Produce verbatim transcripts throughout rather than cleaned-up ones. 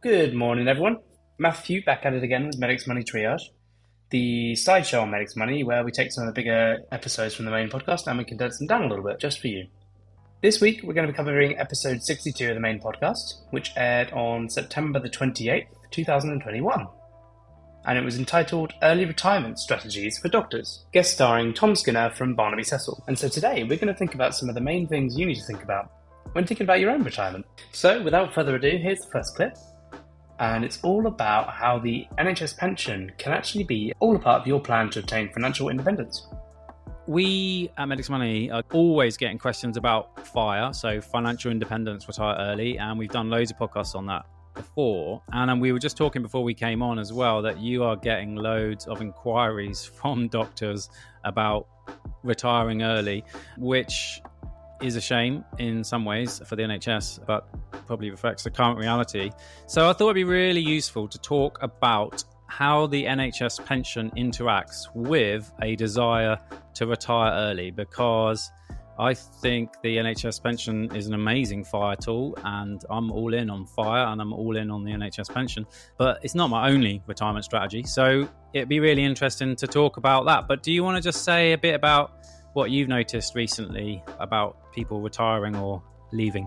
Good morning, everyone. Matthew back at it again with Medics Money Triage, the sideshow on Medics Money, where we take some of the bigger episodes from the main podcast and we condense them down a little bit just for you. This week, we're going to be covering episode sixty-two of the main podcast, which aired on September the twenty-eighth, twenty twenty-one. And it was entitled Early Retirement Strategies for Doctors, guest starring Tom Skinner from Barnaby Cecil. And so today, we're going to think about some of the main things you need to think about when thinking about your own retirement. So, without further ado, here's the first clip. And it's all about how the N H S pension can actually be all a part of your plan to obtain financial independence. We at Medics Money are always getting questions about FIRE, so financial independence, retire early, and we've done loads of podcasts on that before. And um, we were just talking before we came on as well that you are getting loads of inquiries from doctors about retiring early, which is a shame in some ways for the N H S, but probably reflects the current reality. So I thought it'd be really useful to talk about how the N H S pension interacts with a desire to retire early, because I think the N H S pension is an amazing FIRE tool, and I'm all in on FIRE and I'm all in on the N H S pension, but it's not my only retirement strategy. So it'd be really interesting to talk about that. But do you want to just say a bit about what you've noticed recently about people retiring or leaving?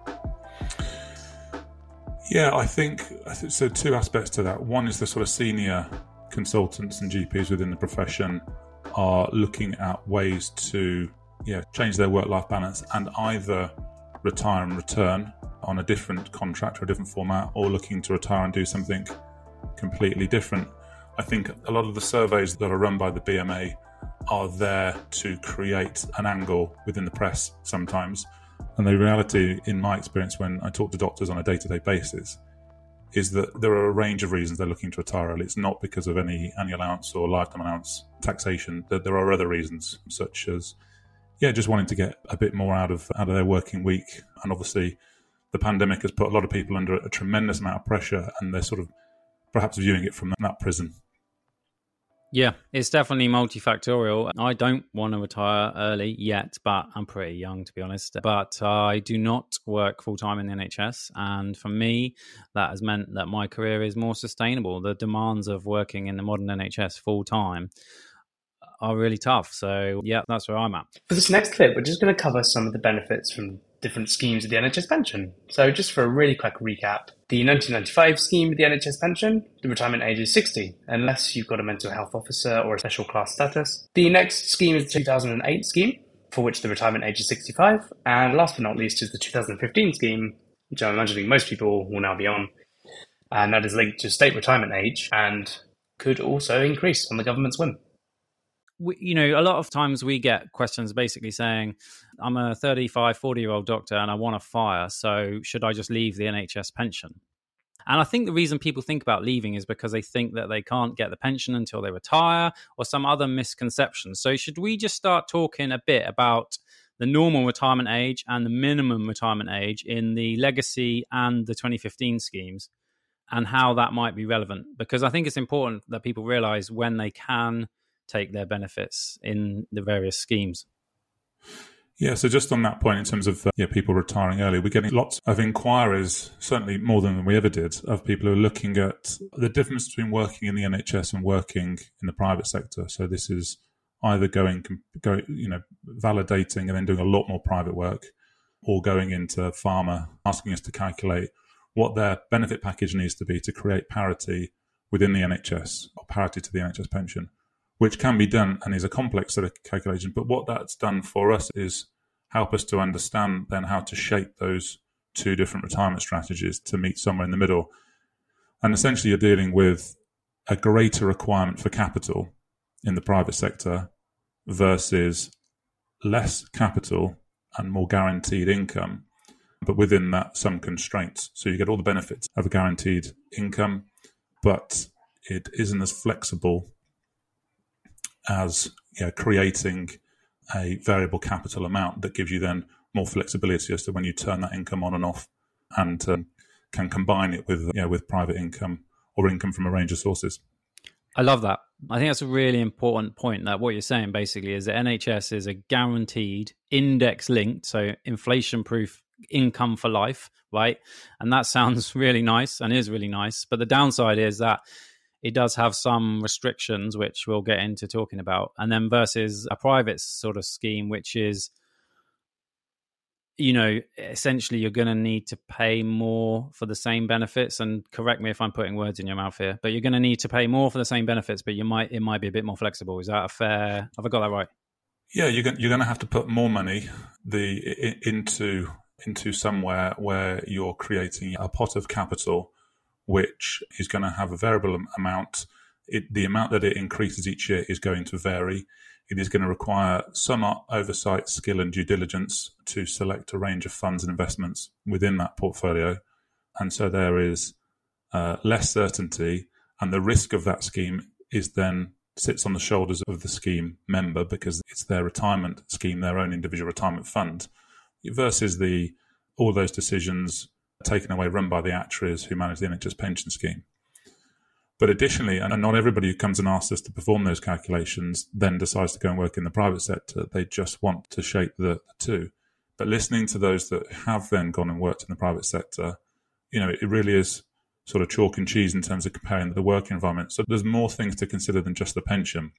Yeah, I think, so two aspects to that. One is the sort of senior consultants and G Ps within the profession are looking at ways to yeah, change their work-life balance and either retire and return on a different contract or a different format, or looking to retire and do something completely different. I think a lot of the surveys that are run by the B M A are there to create an angle within the press sometimes. And the reality, in my experience, when I talk to doctors on a day-to-day basis, is that there are a range of reasons they're looking to retire early. It's not because of any annual allowance or lifetime allowance taxation. That there are other reasons, such as, yeah, just wanting to get a bit more out of out of their working week. And obviously, the pandemic has put a lot of people under a tremendous amount of pressure, and they're sort of perhaps viewing it from that prism. Yeah, it's definitely multifactorial. I don't want to retire early yet, but I'm pretty young, to be honest. But I do not work full-time in the N H S. And for me, that has meant that my career is more sustainable. The demands of working in the modern N H S full-time are really tough. So yeah, that's where I'm at. For this next clip, we're just going to cover some of the benefits from different schemes of the N H S pension. So just for a really quick recap, the nineteen ninety-five scheme of the N H S pension, the retirement age is sixty, unless you've got a mental health officer or a special class status. The next scheme is the two thousand eight scheme, for which the retirement age is sixty-five. And last but not least is the two thousand fifteen scheme, which I'm imagining most people will now be on. And that is linked to state retirement age and could also increase on the government's whim. We, you know, a lot of times we get questions basically saying, I'm a thirty-five, forty-year-old doctor and I want to FIRE, so should I just leave the N H S pension? And I think the reason people think about leaving is because they think that they can't get the pension until they retire, or some other misconception. So should we just start talking a bit about the normal retirement age and the minimum retirement age in the legacy and the twenty fifteen schemes, and how that might be relevant? Because I think it's important that people realize when they can take their benefits in the various schemes. Yeah, so just on that point, in terms of uh, yeah, people retiring early, we're getting lots of inquiries, certainly more than we ever did, of people who are looking at the difference between working in the N H S and working in the private sector. So this is either going, go, you know, validating and then doing a lot more private work, or going into pharma, asking us to calculate what their benefit package needs to be to create parity within the N H S, or parity to the N H S pension, which can be done and is a complex set of calculations. But what that's done for us is help us to understand then how to shape those two different retirement strategies to meet somewhere in the middle. And essentially you're dealing with a greater requirement for capital in the private sector versus less capital and more guaranteed income, but within that some constraints. So you get all the benefits of a guaranteed income, but it isn't as flexible as you know, creating a variable capital amount that gives you then more flexibility as to when you turn that income on and off, and um, can combine it with you know, with private income or income from a range of sources. I love that. I think that's a really important point, that what you're saying basically is that N H S is a guaranteed index linked, so inflation proof income for life, right? And that sounds really nice and is really nice. But the downside is that it does have some restrictions, which we'll get into talking about. And then versus a private sort of scheme, which is, you know, essentially you're going to need to pay more for the same benefits. And correct me if I'm putting words in your mouth here, but you're going to need to pay more for the same benefits, but you might it might be a bit more flexible. Is that a fair? Have I got that right? Yeah, you're going, you're going to have to put more money the into into somewhere where you're creating a pot of capital, which is going to have a variable amount. It, the amount that it increases each year is going to vary. It is going to require some oversight, skill and due diligence to select a range of funds and investments within that portfolio. And so there is uh, less certainty, and the risk of that scheme is then sits on the shoulders of the scheme member because it's their retirement scheme, their own individual retirement fund, versus the all those decisions taken away, run by the actuaries who manage the N H S pension scheme. But additionally, and not everybody who comes and asks us to perform those calculations then decides to go and work in the private sector. They just want to shape the, the two. But listening to those that have then gone and worked in the private sector, you know, it really is sort of chalk and cheese in terms of comparing the work environment. So there's more things to consider than just the pension.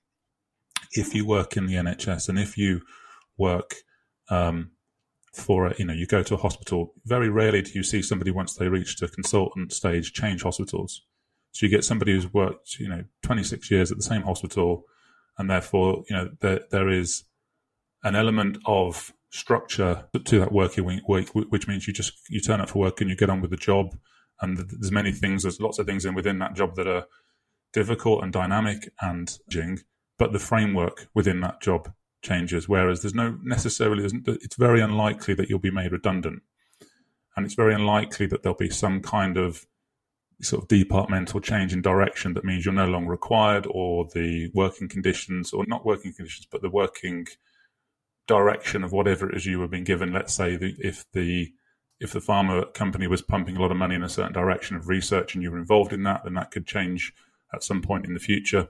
If you work in the N H S and if you work um, for, a, you know, you go to a hospital, very rarely do you see somebody once they reach the consultant stage change hospitals. So you get somebody who's worked, you know, twenty-six years at the same hospital, and therefore, you know, there there is an element of structure to that working week, which means you just you turn up for work and you get on with the job. And there's many things, there's lots of things in within that job that are difficult and dynamic and challenging, but the framework within that job changes. Whereas there's no necessarily, it's very unlikely that you'll be made redundant, and it's very unlikely that there'll be some kind of sort of departmental change in direction that means you're no longer required, or the working conditions, or not working conditions, but the working direction of whatever it is you were being given. Let's say the, if the if the pharma company was pumping a lot of money in a certain direction of research and you were involved in that, then that could change at some point in the future.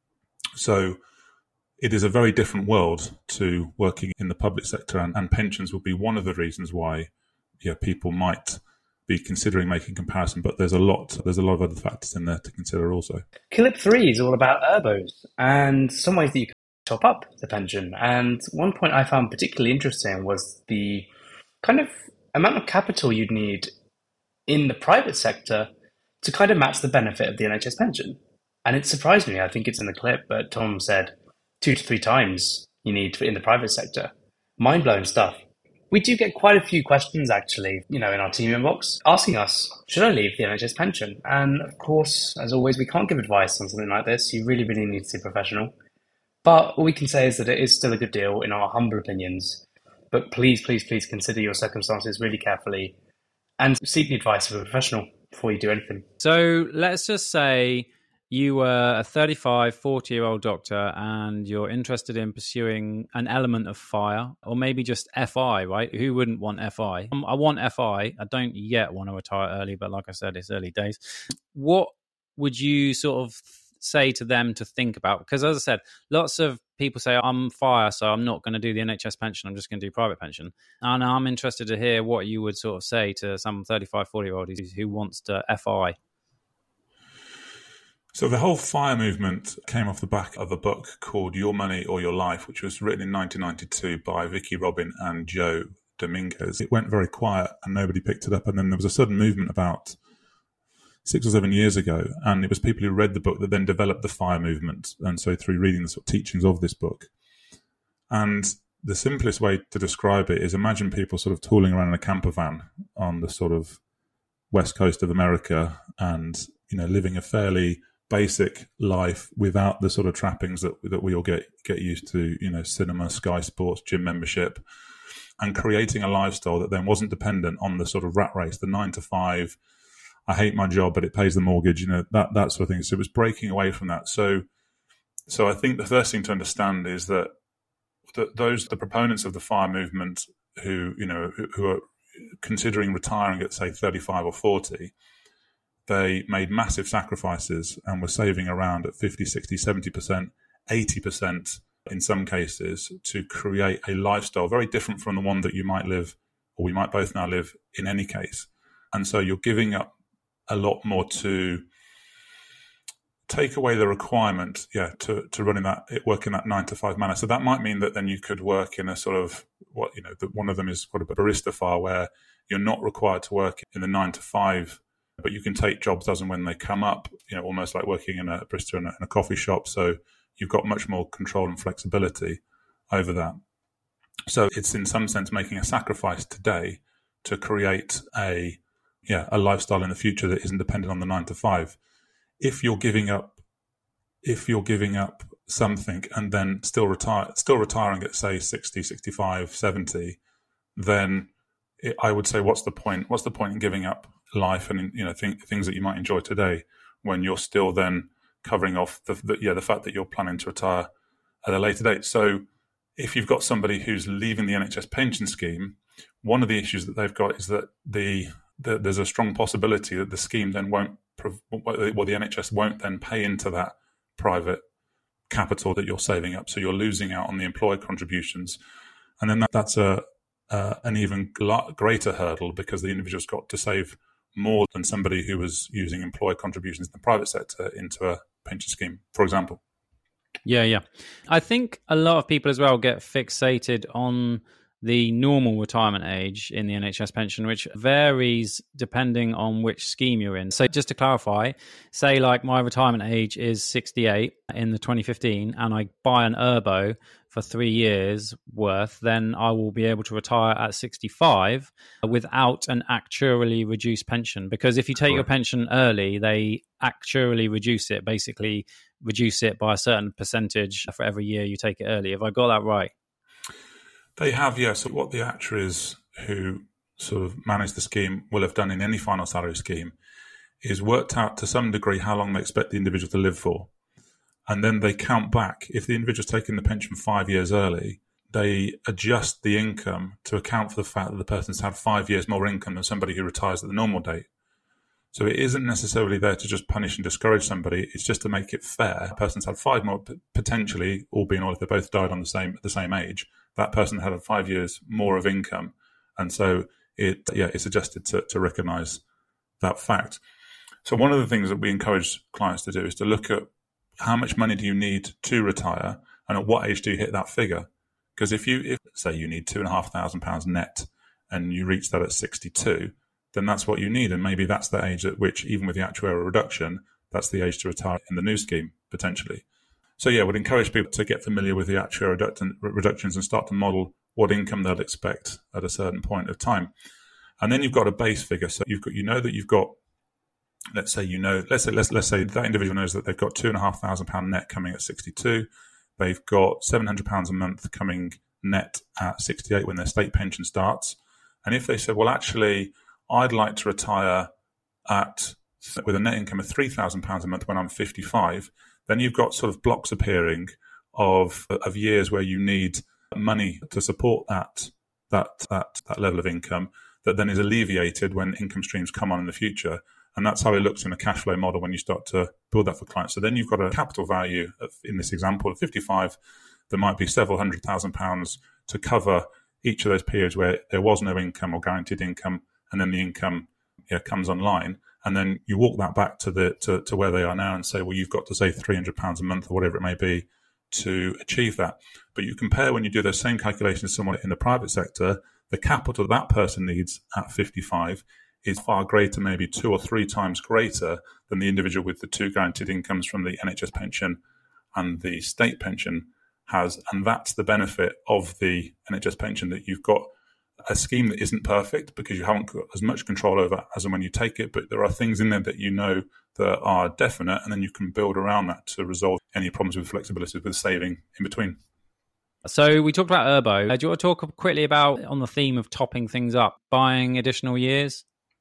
So it is a very different world to working in the public sector, and, and pensions will be one of the reasons why yeah, people might be considering making comparison, but there's a lot there's a lot of other factors in there to consider also. Clip three is all about ERBOs and some ways that you can top up the pension. And one point I found particularly interesting was the kind of amount of capital you'd need in the private sector to kind of match the benefit of the N H S pension. And it surprised me, I think it's in the clip, but Tom said two to three times you need in the private sector. Mind-blowing stuff. We do get quite a few questions, actually, you know, in our team inbox, asking us, should I leave the N H S pension? And of course, as always, we can't give advice on something like this. You really, really need to be professional. But all we can say is that it is still a good deal in our humble opinions. But please, please, please consider your circumstances really carefully and seek the advice of a professional before you do anything. So let's just say you were a thirty-five, forty-year-old doctor and you're interested in pursuing an element of fire, or maybe just F I, right? Who wouldn't want F I? Um, I want F I. I don't yet want to retire early, but like I said, it's early days. What would you sort of say to them to think about? Because as I said, lots of people say, I'm fire, so I'm not going to do the N H S pension. I'm just going to do private pension. And I'm interested to hear what you would sort of say to some thirty-five, forty-year-old who wants to F I. So the whole FIRE movement came off the back of a book called Your Money or Your Life, which was written in nineteen ninety-two by Vicky Robin and Joe Dominguez. It went very quiet and nobody picked it up. And then there was a sudden movement about six or seven years ago. And it was people who read the book that then developed the FIRE movement. And so through reading the sort of teachings of this book. And the simplest way to describe it is imagine people sort of tooling around in a camper van on the sort of west coast of America and, you know, living a fairly basic life without the sort of trappings that that we all get get used to, you know, cinema, Sky Sports, gym membership, and creating a lifestyle that then wasn't dependent on the sort of rat race, the nine to five, I hate my job but it pays the mortgage, you know, that that sort of thing. So it was breaking away from that. So so I think the first thing to understand is that the, those the proponents of the FIRE movement who, you know, who, who are considering retiring at say thirty-five or forty, they made massive sacrifices and were saving around at fifty, sixty, seventy percent, eighty percent in some cases to create a lifestyle very different from the one that you might live or we might both now live in any case. And so you're giving up a lot more to take away the requirement, yeah, to, to run in that, work in that nine to five manner. So that might mean that then you could work in a sort of, what, you know, the, one of them is called a barista file, where you're not required to work in the nine to five, but you can take jobs as and when they come up, you know, almost like working in a barista in a, in a coffee shop. So you've got much more control and flexibility over that. So it's in some sense making a sacrifice today to create a, yeah, a lifestyle in the future that isn't dependent on the nine to five. If you're giving up, if you're giving up something and then still retire, still retiring at say sixty, sixty-five, seventy, then it, I would say, what's the point? What's the point in giving up life and, you know, th- things that you might enjoy today when you're still then covering off the, the yeah the fact that you're planning to retire at a later date? So if you've got somebody who's leaving the N H S pension scheme, one of the issues that they've got is that the, the there's a strong possibility that the scheme then won't, well, the N H S won't then pay into that private capital that you're saving up. So you're losing out on the employer contributions. And then that, that's a uh, an even greater hurdle, because the individual's got to save more than somebody who was using employer contributions in the private sector into a pension scheme, for example. Yeah, yeah. I think a lot of people as well get fixated on the normal retirement age in the N H S pension, which varies depending on which scheme you're in. So just to clarify, say like my retirement age is sixty-eight in the twenty fifteen and I buy an Urbo for three years worth, then I will be able to retire at sixty-five without an actuarially reduced pension. Because if you take your pension early, they actuarially reduce it, basically reduce it by a certain percentage for every year you take it early. Have I got that right? They have, yes. So what the actuaries who sort of manage the scheme will have done in any final salary scheme is worked out to some degree how long they expect the individual to live for. And then they count back. If the individual's taken the pension five years early, they adjust the income to account for the fact that the person's had five years more income than somebody who retires at the normal date. So it isn't necessarily there to just punish and discourage somebody. It's just to make it fair. A person's had five more, potentially, all being all, if they both died on the same at the same age, that person had five years more of income. And so it, yeah, it's adjusted to, to recognise that fact. So one of the things that we encourage clients to do is to look at how much money do you need to retire and at what age do you hit that figure? Because if you, if say you need two and a half thousand pounds net and you reach that at sixty-two, then that's what you need. And maybe that's the age at which, even with the actuarial reduction, that's the age to retire in the new scheme, potentially. So yeah, I would encourage people to get familiar with the actuarial reduct- reductions and start to model what income they'll expect at a certain point of time. And then you've got a base figure. So you've got, you know that you've got, let's say, you know, let's say, let's, let's say that individual knows that they've got two and a half thousand pound net coming at sixty-two. They've got seven hundred pounds a month coming net at sixty-eight when their state pension starts. And if they said, well, actually, I'd like to retire at with a net income of three thousand pounds a month when I'm fifty-five, then you've got sort of blocks appearing of of years where you need money to support that that that that level of income that then is alleviated when income streams come on in the future. And that's how it looks in a cash flow model when you start to build that for clients. So then you've got a capital value of, in this example of fifty-five, there might be several hundred thousand pounds to cover each of those periods where there was no income or guaranteed income, and then the income yeah, comes online. And then you walk that back to the to, to where they are now and say, well, you've got to save three hundred pounds a month or whatever it may be to achieve that. But you compare when you do those same calculations somewhat in the private sector, the capital that person needs at fifty-five is far greater, maybe two or three times greater than the individual with the two guaranteed incomes from the N H S pension and the state pension has. And that's the benefit of the N H S pension, that you've got a scheme that isn't perfect because you haven't got as much control over as and when you take it, but there are things in there that you know that are definite, and then you can build around that to resolve any problems with flexibility with saving in between. So we talked about Urbo. Uh, do you want to talk quickly about, on the theme of topping things up, buying additional years?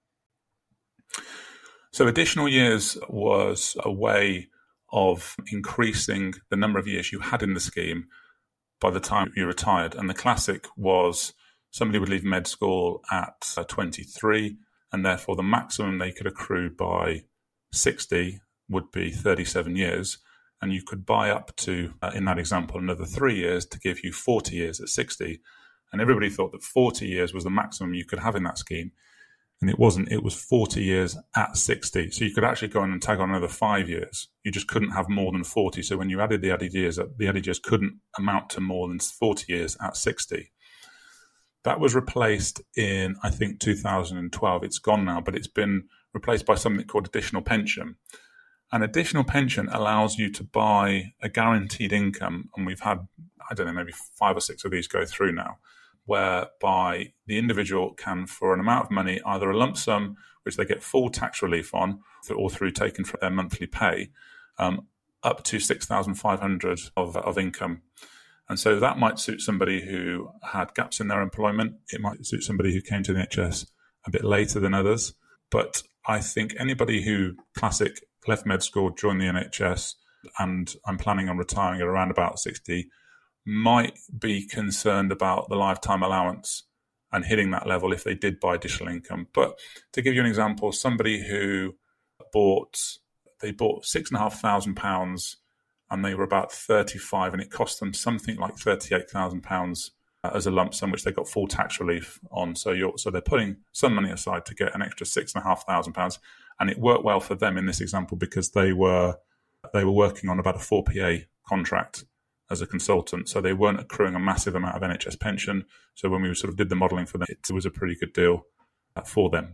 So additional years was a way of increasing the number of years you had in the scheme by the time you retired. And the classic was somebody would leave med school at uh, twenty-three, and therefore the maximum they could accrue by sixty would be thirty-seven years. And you could buy up to, uh, in that example, another three years to give you forty years at sixty. And everybody thought that forty years was the maximum you could have in that scheme. And it wasn't. It was forty years at sixty. So you could actually go in and tag on another five years. You just couldn't have more than forty. So when you added the added years, the added years couldn't amount to more than forty years at sixty. That was replaced in, I think, two thousand twelve. It's gone now, but it's been replaced by something called additional pension. An additional pension allows you to buy a guaranteed income. And we've had, I don't know, maybe five or six of these go through now, whereby the individual can, for an amount of money, either a lump sum, which they get full tax relief on, or through taken from their monthly pay, um, up to six thousand five hundred of, of income. And so that might suit somebody who had gaps in their employment. It might suit somebody who came to the N H S a bit later than others. But I think anybody who, classic, left med school, joined the N H S, and I'm planning on retiring at around about sixty, might be concerned about the lifetime allowance and hitting that level if they did buy additional income. But to give you an example, somebody who bought, they bought six and a half thousand pounds and they were about thirty-five, and it cost them something like thirty-eight thousand pounds as a lump sum, which they got full tax relief on. So you're, so they're putting some money aside to get an extra six and a half thousand pounds. And it worked well for them in this example because they were, they were working on about a four P A contract as a consultant. So they weren't accruing a massive amount of N H S pension. So when we sort of did the modelling for them, it was a pretty good deal for them.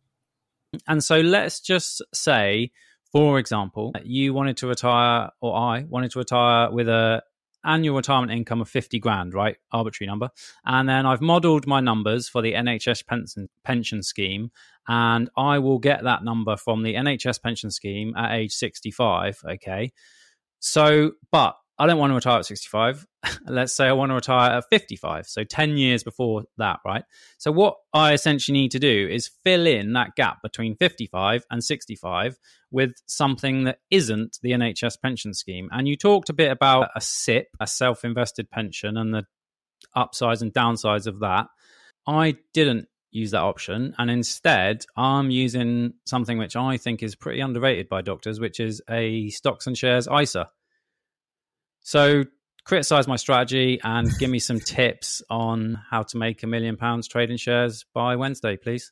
And so let's just say, for example, you wanted to retire, or I wanted to retire with a annual retirement income of fifty grand, right? Arbitrary number. And then I've modelled my numbers for the N H S pension, pension scheme, and I will get that number from the N H S pension scheme at age sixty-five, okay? So, but I don't want to retire at sixty-five. Let's say I want to retire at fifty-five. So ten years before that, right? So what I essentially need to do is fill in that gap between fifty-five and sixty-five with something that isn't the N H S pension scheme. And you talked a bit about a S I P, a self-invested pension, and the upsides and downsides of that. I didn't use that option. And instead, I'm using something which I think is pretty underrated by doctors, which is a stocks and shares I S A. So criticize my strategy and give me some tips on how to make a million pounds trading shares by Wednesday, please.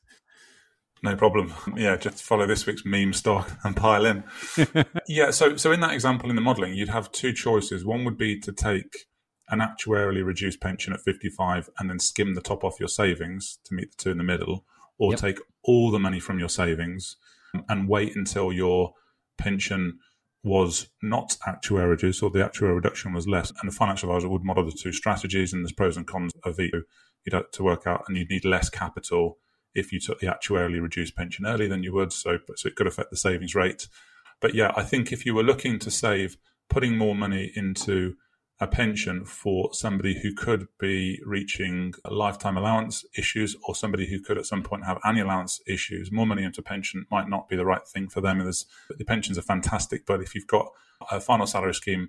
No problem. Yeah, just follow this week's meme stock and pile in. yeah, so so in that example in the modelling, you'd have two choices. One would be to take an actuarially reduced pension at fifty-five and then skim the top off your savings to meet the two in the middle, or yep. take all the money from your savings and wait until your pension was not actuarial reduced, or the actuarial reduction was less. And the financial advisor would model the two strategies, and there's pros and cons of each. You'd have to work out, and you'd need less capital if you took the actuarially reduced pension early than you would. So, so it could affect the savings rate. But yeah, I think if you were looking to save, putting more money into a pension for somebody who could be reaching lifetime allowance issues, or somebody who could at some point have annual allowance issues, more money into pension might not be the right thing for them. There's, the pensions are fantastic, but if you've got a final salary scheme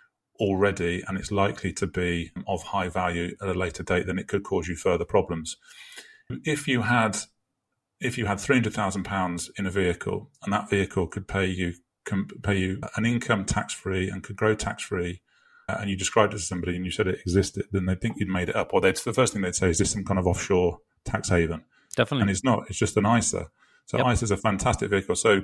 already and it's likely to be of high value at a later date, then it could cause you further problems. If you had if you had three hundred thousand pounds in a vehicle, and that vehicle could pay you can pay you an income tax-free and could grow tax-free, and you described it to somebody and you said it existed, then they'd think you'd made it up. Or they'd, the first thing they'd say, is this some kind of offshore tax haven? Definitely. And it's not. It's just an I S A. So yep. I S A is a fantastic vehicle. So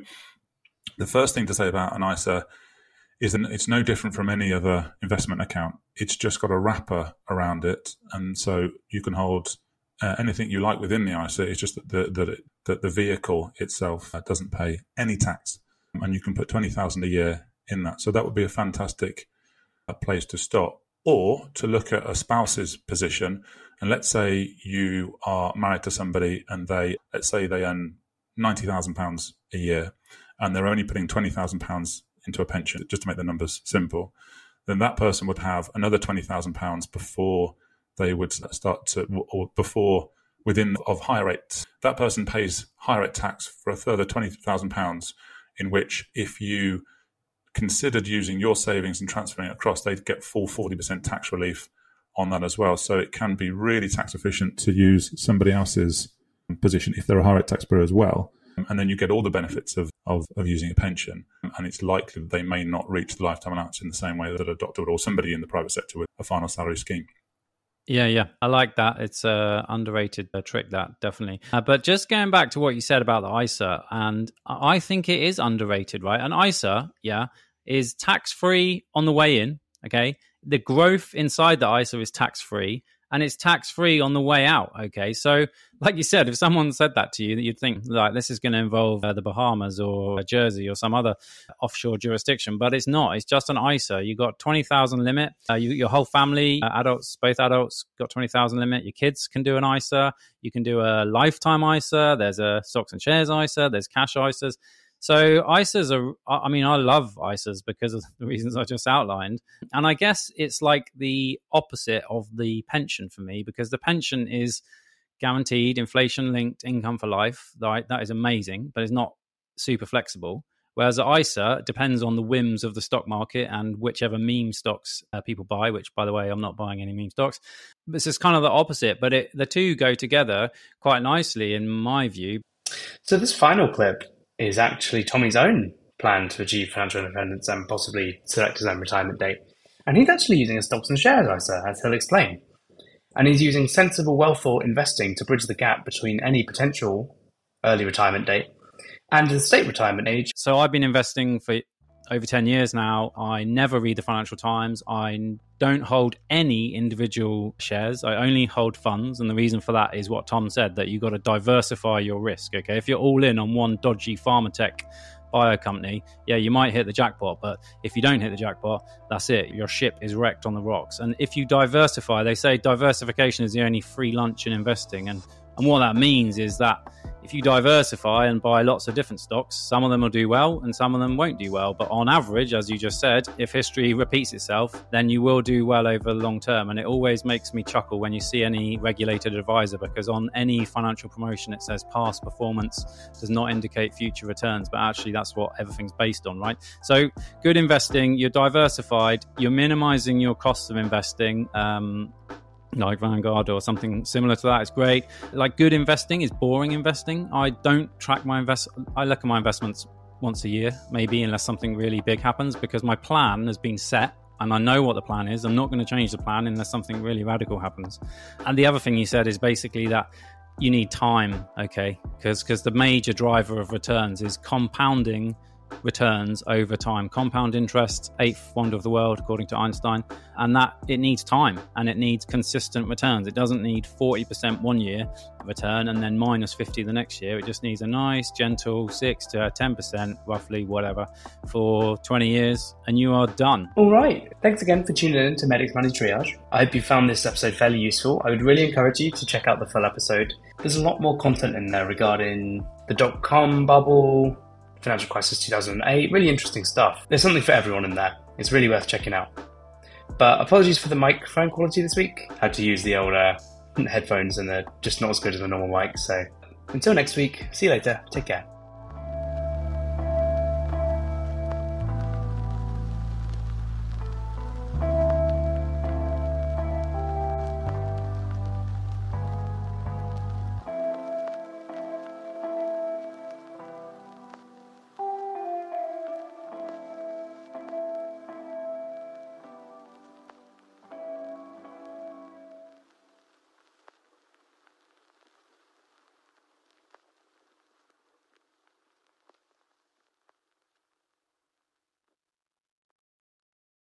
the first thing to say about an I S A is that it's no different from any other investment account. It's just got a wrapper around it. And so you can hold uh, anything you like within the I S A. It's just that the, that it, that the vehicle itself uh, doesn't pay any tax. And you can put twenty thousand dollars a year in that. So that would be a fantastic a place to start. Or to look at a spouse's position, and let's say you are married to somebody and they, let's say they earn ninety thousand pounds a year and they're only putting twenty thousand pounds into a pension, just to make the numbers simple, then that person would have another twenty thousand pounds before they would start to, or before within of higher rates. That person pays higher rate tax for a further twenty thousand pounds, in which if you considered using your savings and transferring it across, they'd get full forty percent tax relief on that as well. So it can be really tax efficient to use somebody else's position if they're a high rate taxpayer as well. And then you get all the benefits of, of, of using a pension. And it's likely that they may not reach the lifetime allowance in the same way that a doctor would, or somebody in the private sector with a final salary scheme. Yeah, yeah. I like that. It's a underrated uh, trick, that, definitely. Uh, but just going back to what you said about the I S A, and I think it is underrated, right? An I S A, yeah, is tax-free on the way in, okay? The growth inside the I S A is tax-free, and it's tax-free on the way out, okay? So, like you said, if someone said that to you, that you'd think, like, this is going to involve uh, the Bahamas or Jersey or some other offshore jurisdiction, but it's not. It's just an I S A. You got twenty thousand limit. Uh, you, your whole family, uh, adults, both adults, got twenty thousand limit. Your kids can do an I S A. You can do a lifetime I S A. There's a stocks and shares I S A. There's cash I S As. So I S As are, I mean, I love I S As because of the reasons I just outlined. And I guess it's like the opposite of the pension for me, because the pension is guaranteed inflation-linked income for life. Right? That is amazing, but it's not super flexible. Whereas the I S A depends on the whims of the stock market and whichever meme stocks uh, people buy, which, by the way, I'm not buying any meme stocks. This is kind of the opposite, but it, the two go together quite nicely in my view. So this final clip is actually Tommy's own plan to achieve financial independence and possibly select his own retirement date. And he's actually using a stocks and shares I S A, as he'll explain. And he's using sensible, well-thought investing to bridge the gap between any potential early retirement date and the state retirement age. So I've been investing for over ten years now. I never read the Financial Times. I don't hold any individual shares. I only hold funds. And the reason for that is what Tom said, that you've got to diversify your risk. Okay, if you're all in on one dodgy pharma tech bio company, yeah, you might hit the jackpot. But if you don't hit the jackpot, that's it. Your ship is wrecked on the rocks. And if you diversify, they say diversification is the only free lunch in investing. And, and what that means is that if you diversify and buy lots of different stocks, some of them will do well and some of them won't do well. But on average, as you just said, if history repeats itself, then you will do well over the long term. And it always makes me chuckle when you see any regulated advisor, because on any financial promotion, it says past performance does not indicate future returns. But actually, that's what everything's based on, right? So good investing, you're diversified, you're minimizing your costs of investing. Um, like Vanguard or something similar to that is great. Like good investing is boring investing. I don't track my invest. I look at my investments once a year, maybe, unless something really big happens, because my plan has been set and I know what the plan is. I'm not going to change the plan unless something really radical happens. And the other thing you said is basically that you need time, okay? Because because the major driver of returns is compounding returns over time. Compound interest, eighth wonder of the world, according to Einstein. And that it needs time and it needs consistent returns. It doesn't need forty percent one year return and then minus fifty the next year. It just needs a nice, gentle six to ten percent, roughly, whatever, for twenty years, and you are done. All right. Thanks again for tuning in to Medix Money Triage. I hope you found this episode fairly useful. I would really encourage you to check out the full episode. There's a lot more content in there regarding the dot-com bubble, financial crisis two thousand eight, really interesting stuff. There's something for everyone in there. It's really worth checking out. But apologies for the microphone quality this week. Had to use the old uh, headphones and they're just not as good as a normal mic. So until next week, see you later. Take care.